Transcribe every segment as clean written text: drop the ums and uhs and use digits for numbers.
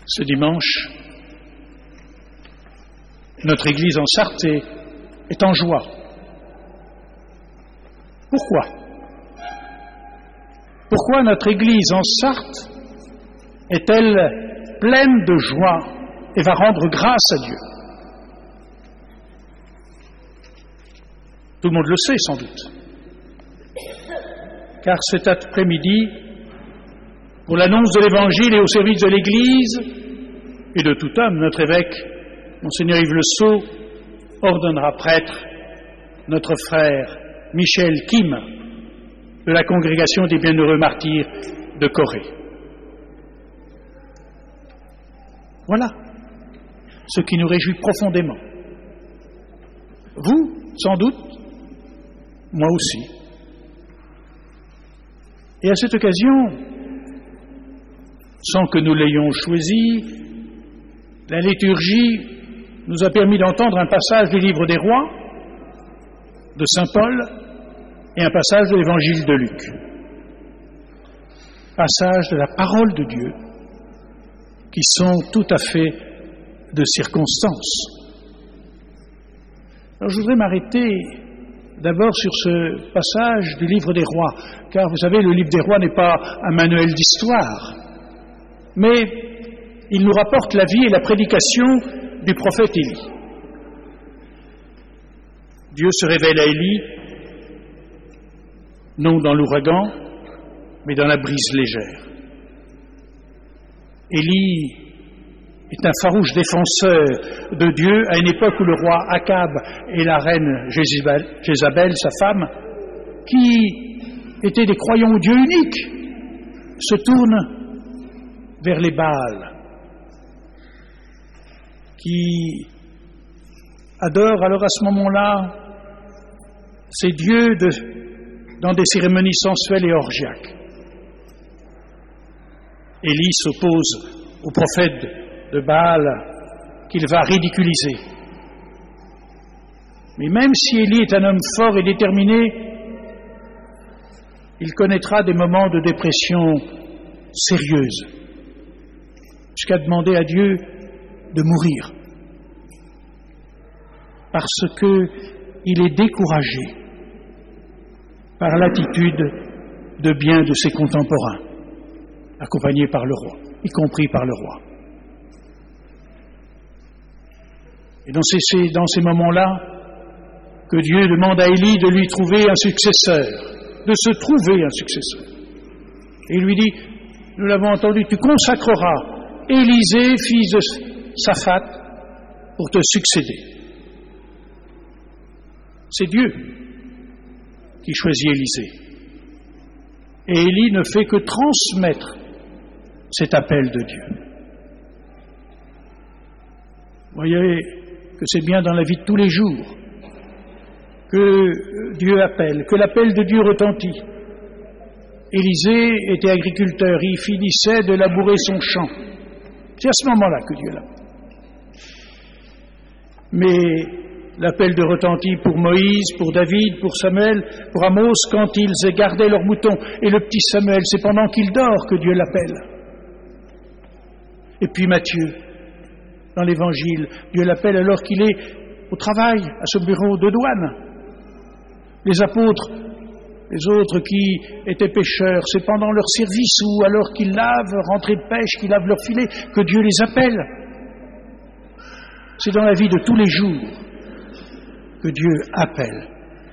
Ce dimanche, notre Église en Sarthe est en joie. Pourquoi ? Pourquoi notre Église en Sarthe est-elle pleine de joie et va rendre grâce à Dieu ? Tout le monde le sait sans doute. Car cet après-midi, pour l'annonce de l'Évangile et au service de l'Église et de tout homme, notre évêque, Monseigneur Yves Le Sceau, ordonnera prêtre notre frère Michel Kim de la Congrégation des Bienheureux Martyrs de Corée. Voilà ce qui nous réjouit profondément. Vous, sans doute, moi aussi. Et à cette occasion, sans que nous l'ayons choisi, la liturgie nous a permis d'entendre un passage du livre des Rois, de saint Paul, et un passage de l'évangile de Luc. Passage de la parole de Dieu, qui sont tout à fait de circonstance. Alors je voudrais m'arrêter d'abord sur ce passage du livre des Rois, car vous savez, le livre des Rois n'est pas un manuel d'histoire, mais il nous rapporte la vie et la prédication du prophète Élie. Dieu se révèle à Élie, non dans l'ouragan, mais dans la brise légère. Élie est un farouche défenseur de Dieu à une époque où le roi Akab et la reine Jézabel, sa femme, qui étaient des croyants au Dieu unique, se tournent vers les Baals, qui adorent alors à ce moment-là ces dieux dans des cérémonies sensuelles et orgiaques. Élie s'oppose au prophète de Baal qu'il va ridiculiser. Mais même si Élie est un homme fort et déterminé, il connaîtra des moments de dépression sérieuse, jusqu'à demander à Dieu de mourir, parce qu'il est découragé par l'attitude de bien de ses contemporains, accompagnés par le roi, y compris par le roi. Et dans ces moments-là, que Dieu demande à Élie de lui trouver un successeur, de se trouver un successeur. Et il lui dit, nous l'avons entendu, tu consacreras Élisée, fils de Saphat, pour te succéder. C'est Dieu qui choisit Élisée. Et Élie ne fait que transmettre cet appel de Dieu. Vous voyez que c'est bien dans la vie de tous les jours que Dieu appelle, que l'appel de Dieu retentit. Élisée était agriculteur, il finissait de labourer son champ. C'est à ce moment-là que Dieu l'appelle. Mais l'appel de retentit pour Moïse, pour David, pour Samuel, pour Amos, quand ils gardaient leurs moutons. Et le petit Samuel, c'est pendant qu'il dort que Dieu l'appelle. Et puis Matthieu, dans l'Évangile, Dieu l'appelle alors qu'il est au travail, à ce bureau de douane. Les apôtres, les autres qui étaient pêcheurs, c'est pendant leur service ou alors qu'ils lavent, rentrés de pêche, qu'ils lavent leur filet, que Dieu les appelle. C'est dans la vie de tous les jours que Dieu appelle.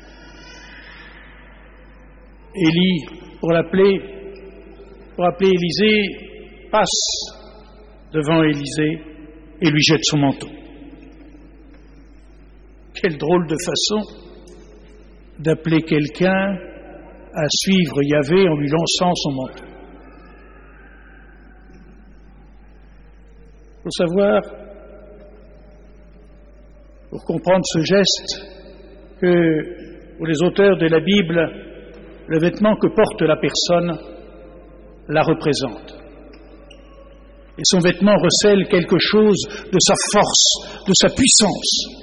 Élie, pour appeler Élisée, passe devant Élisée et lui jette son manteau. Quelle drôle de façon d'appeler quelqu'un à suivre Yahvé en lui lançant son manteau. Il faut savoir, pour comprendre ce geste, que pour les auteurs de la Bible, le vêtement que porte la personne la représente. Et son vêtement recèle quelque chose de sa force, de sa puissance.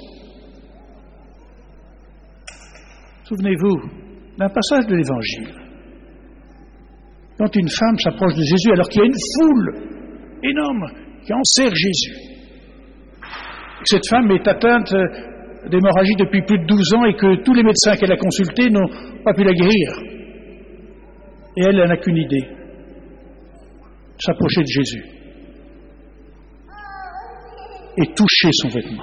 Souvenez-vous d'un passage de l'Évangile. Quand une femme s'approche de Jésus, alors qu'il y a une foule énorme qui enserre Jésus. Cette femme est atteinte d'hémorragie depuis plus de 12 ans et que tous les médecins qu'elle a consultés n'ont pas pu la guérir. Et elle n'a qu'une idée, s'approcher de Jésus et toucher son vêtement.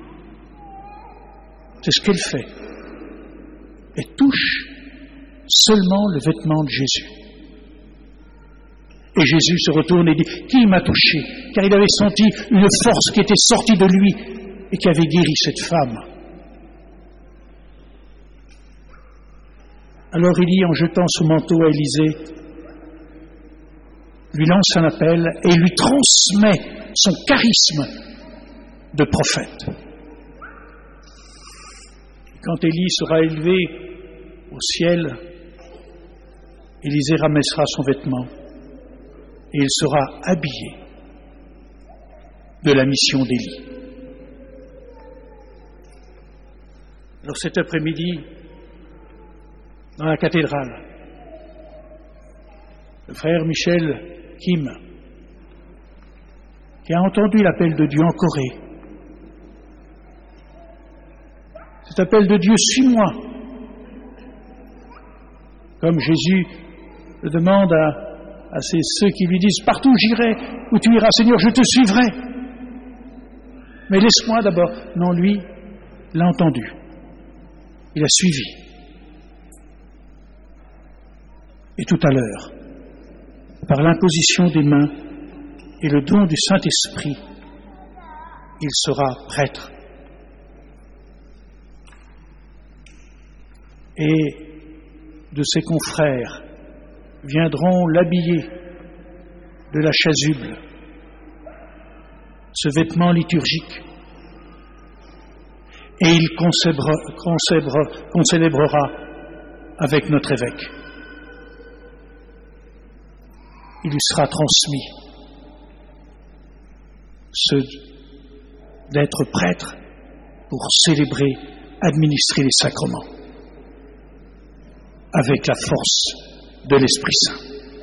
C'est ce qu'elle fait. Elle touche seulement le vêtement de Jésus. Et Jésus se retourne et dit « Qui m'a touché ?» Car il avait senti une force qui était sortie de lui et qui avait guéri cette femme. Alors Élie, en jetant son manteau à Élisée, lui lance un appel et lui transmet son charisme de prophète. Quand Élie sera élevé au ciel, Élisée ramassera son vêtement et il sera habillé de la mission d'Élie. Alors cet après-midi, dans la cathédrale, le frère Michel Kim, qui a entendu l'appel de Dieu en Corée, cet appel de Dieu, suis-moi, comme Jésus le demande à ceux qui lui disent, partout j'irai, où tu iras, Seigneur, je te suivrai. Mais laisse-moi d'abord. Non, lui, l'a entendu. Il a suivi. Et tout à l'heure, par l'imposition des mains et le don du Saint-Esprit, il sera prêtre. Et de ses confrères viendront l'habiller de la chasuble, ce vêtement liturgique, et il concélébrera avec notre évêque. Il lui sera transmis ce d'être prêtre pour célébrer, administrer les sacrements avec la force de l'Esprit Saint.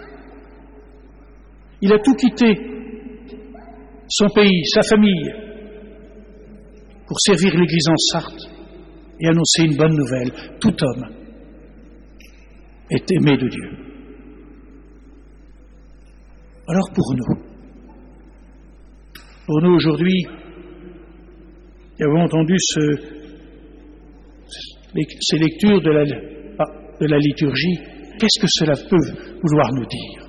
Il a tout quitté, son pays, sa famille, pour servir l'Église en Sarthe et annoncer une bonne nouvelle. Tout homme est aimé de Dieu. Alors pour nous aujourd'hui, qui avons entendu ces lectures de la liturgie, qu'est-ce que cela peut vouloir nous dire?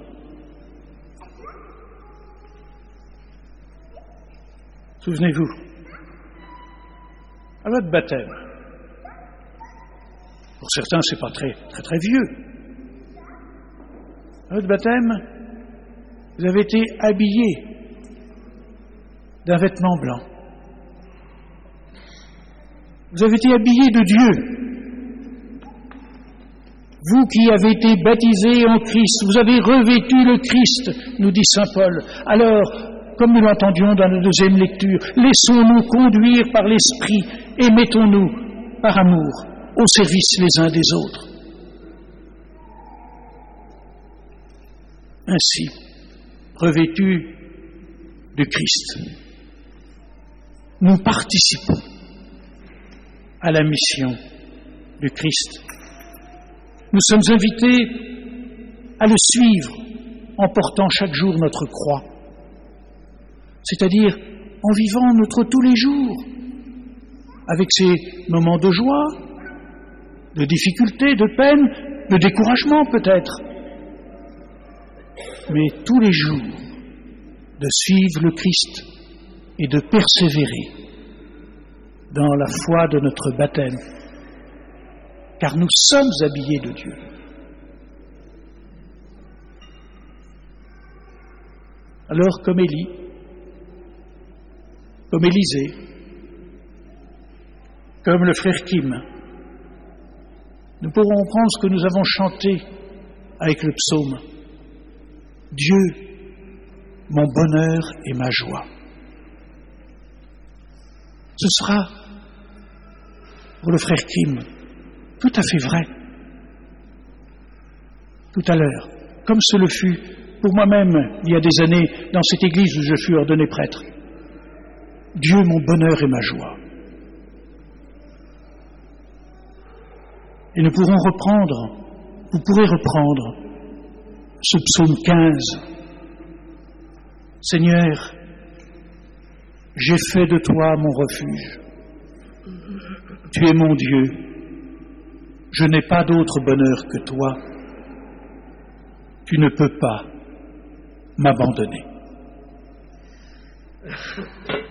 Souvenez-vous, à votre baptême, pour certains c'est pas très vieux, à votre baptême, vous avez été habillé d'un vêtement blanc. Vous avez été habillé de Dieu. Vous qui avez été baptisés en Christ, vous avez revêtu le Christ, nous dit saint Paul. Alors, comme nous l'entendions dans la deuxième lecture, laissons-nous conduire par l'Esprit et mettons-nous, par amour, au service les uns des autres. Ainsi, revêtus de Christ, nous participons à la mission du Christ. Nous sommes invités à le suivre en portant chaque jour notre croix, c'est-à-dire en vivant notre tous les jours, avec ses moments de joie, de difficulté, de peine, de découragement peut-être, mais tous les jours de suivre le Christ et de persévérer dans la foi de notre baptême, car nous sommes habillés de Dieu. Alors, comme Élie, comme Élisée, comme le frère Kim, nous pourrons prendre ce que nous avons chanté avec le psaume. Dieu, mon bonheur et ma joie. Ce sera, pour le frère Kim, tout à fait vrai. Tout à l'heure, comme ce le fut pour moi-même, il y a des années, dans cette église où je fus ordonné prêtre. Dieu, mon bonheur et ma joie. Et nous pourrez reprendre ce psaume 15. Seigneur, j'ai fait de toi mon refuge. Tu es mon Dieu. Je n'ai pas d'autre bonheur que toi. Tu ne peux pas m'abandonner.